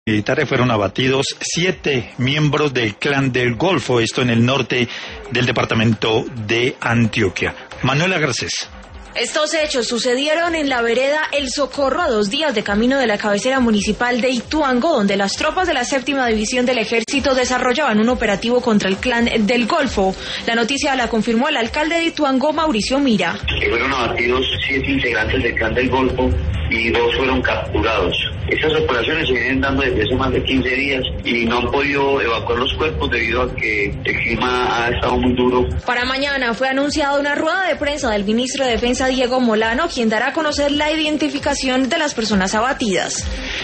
Militares fueron abatidos 7 miembros del Clan del Golfo, esto en el norte del departamento de Antioquia. Manuela Garcés. Estos hechos sucedieron en la vereda El Socorro, a 2 días de camino de la cabecera municipal de Ituango, donde las tropas de la 7ª División del Ejército desarrollaban un operativo contra el Clan del Golfo. La noticia la confirmó el alcalde de Ituango, Mauricio Mira. Fueron abatidos 7 integrantes del Clan del Golfo y 2 fueron capturados. Estas operaciones se vienen dando desde hace más de 15 días y no han podido evacuar los cuerpos debido a que el clima ha estado muy duro. Para mañana fue anunciada una rueda de prensa del ministro de Defensa, Diego Molano, quien dará a conocer la identificación de las personas abatidas.